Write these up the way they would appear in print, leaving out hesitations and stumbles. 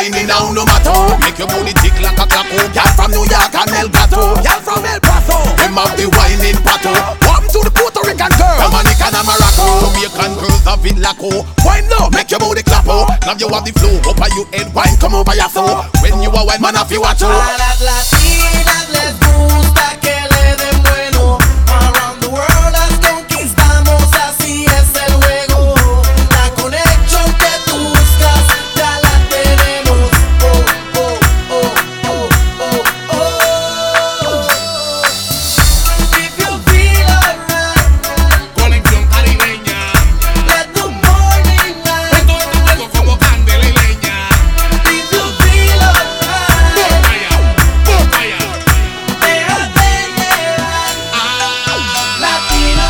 whining now no matter. Make your booty tick like a clock. Girl from New York and El Gato. Girl from El Paso. Them have the whining pato. Welcome to the Puerto Rican girl. Dominican and Morocco. Jamaican girls have it laco. Wine low, make your booty clap. Now you have the flow. Up on your head, wine come over your flow. When you are wine man, I feel watch. A las latinas les gusta que le den bueno. Around the world las conquistamos, así es el juego. La conexión que tú buscas ya la tenemos. Oh, oh, oh, oh, oh, oh. If you feel alright, conexión caribeña. let the morning light. Esto es tu juego como candela y leña. If you feel alright, Vaya. déjate llevar. Latino.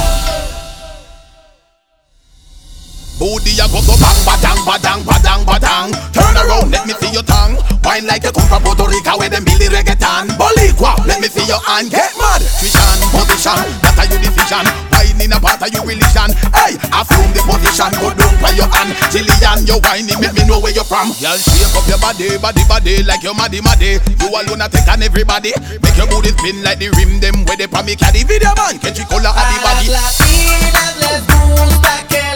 Booty a go bang, badang, badang, badang, badang. Turn around, let me see your tongue. Wine like you come from Puerto Rico where them build the reggaeton. Boricua, let me see your hand. Get mad, Trishan, position, that are your decision. Wine in a part of your religion. Hey, assume the position, go down by your hand. Jillian, you whining, make me know where you're from. Y'all shake up your body, body, body, like your maddy, maddy. You alone a take on everybody. Make your booty spin like the rim, them where they pa me carry video man. Catch you color of the body. A las latinas les gusta que